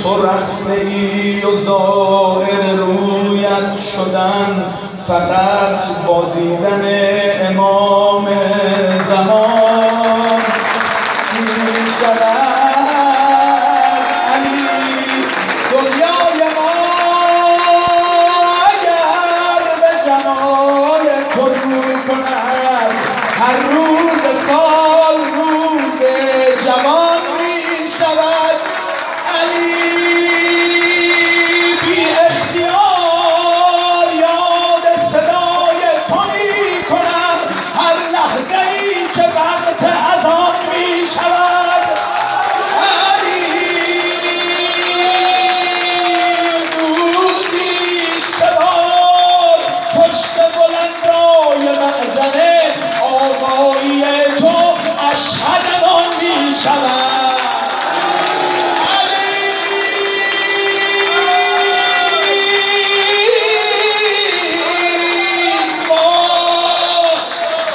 تو رفته ای و زائر رویت شدن فقط با دیدن امام زمان می شود